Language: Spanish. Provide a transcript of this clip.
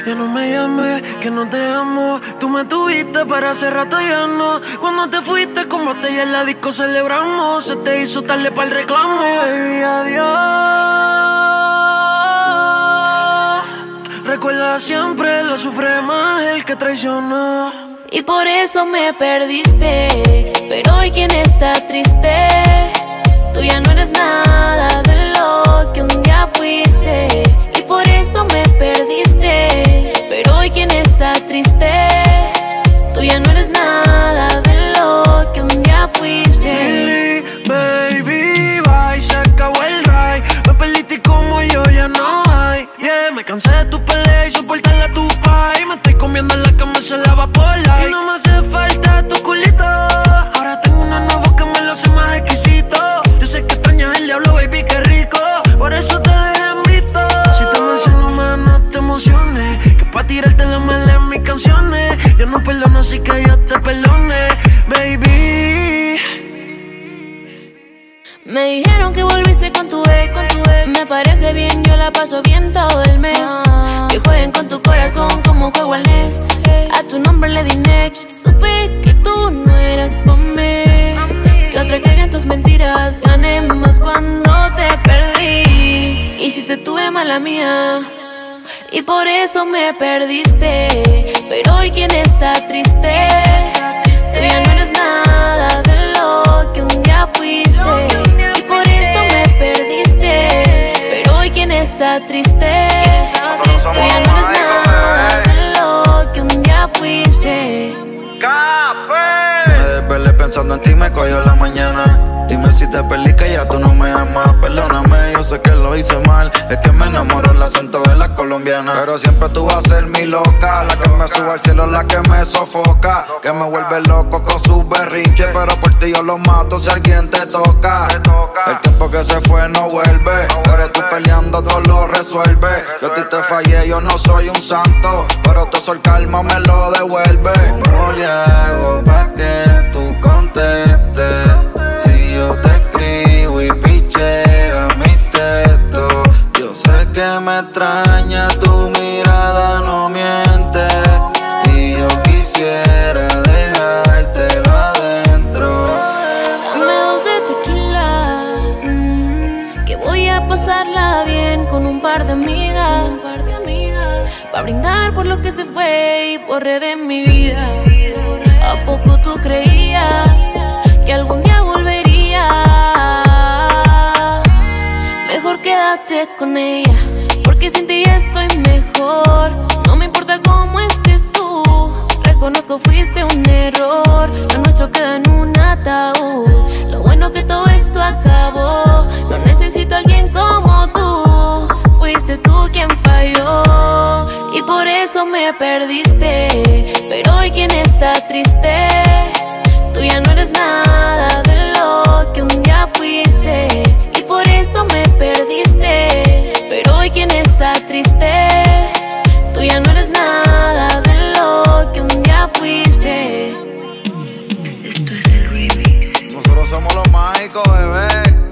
Ya no me llames, que no te amo. Tú me tuviste, pero hace rato ya no. Cuando te fuiste con botella en la disco celebramos. Se te hizo tarde para el reclamo. Baby, adiós. Recuerda siempre, lo sufre más el que traicionó. Y por eso me perdiste. Pero hoy quien está triste, tú ya no eres nada de lo que un día fuiste. Y por eso me perdiste. Pero hoy quien está triste, tú ya no eres nada de lo que un día fuiste. Lily, baby, bye, se acabó el ride. Me perdiste y como yo ya no hay. Yeah, me cansé de tus peleas y soportarla a tu pai. Me estoy comiendo en la cama, se lava por la. Y no me hace falta tu culito. Ahora tengo una nueva que me lo hace más exquisito. Yo sé que extrañas el diablo, baby, qué rico. Por eso te dejé en visto. Si te menciono más, no te emociones. Que pa' tirarte la mala en mis canciones. Yo no perdono, así que yo te perdone, baby. Me dijeron que volviste con tu ex. Me parece bien, yo la paso bien todo el mes. Que jueguen con tu corazón como juego al NES. A tu nombre le di next. Supe que tú no eras pa' mí. Que otra caiga en tus mentiras. Gané más cuando te perdí. Y si te tuve mala mía. Y por eso me perdiste. Pero hoy quien está triste, tú ya no eres nada de lo que un día fuiste. Y por eso me perdiste. Pero hoy quien está triste, tú ya no eres nada de lo que un día fuiste. Me desvelé pensando en ti, me cogió la mañana. Dime si te perdí, que ya tú no me amas. Perdóname, yo sé que lo hice mal. Es que me enamoró el acento de la colombiana. Pero siempre tú vas a ser mi loca, la que me sube al cielo, la que me sofoca, que me vuelve loco con sus berrinches. Pero por ti yo lo mato si alguien te toca. El tiempo que se fue no vuelve, pero tú peleando todo lo resuelve. Yo a ti te fallé, yo no soy un santo, pero todo eso el calma me lo devuelve. ¿Cómo le hago pa' que tú contestes? Si yo te escribo y pichea mi texto. Yo sé que me extraña, tu mirada no miente. Y yo quisiera dejártelo adentro. Dame 2 de tequila, que voy a pasarla bien con un par de amigas. Pa' brindar por lo que se fue y borré de mi vida. ¿A poco tú creías que algún día volvería? Mejor quédate con ella, porque sin ti ya estoy mejor. No me importa cómo estés tú, reconozco fuiste un error. Lo nuestro queda en un ataúd. Lo bueno que todo esto acabó. No necesito a alguien como tú. Fuiste tú quien falló. Y por eso me perdiste. Pero hoy quien está triste, tú ya no eres nada de lo que un día fuiste. Y por eso me perdiste. Pero hoy quien está triste, tú ya no eres nada de lo que un día fuiste. Esto es el remix. Nosotros somos los mágicos, bebé.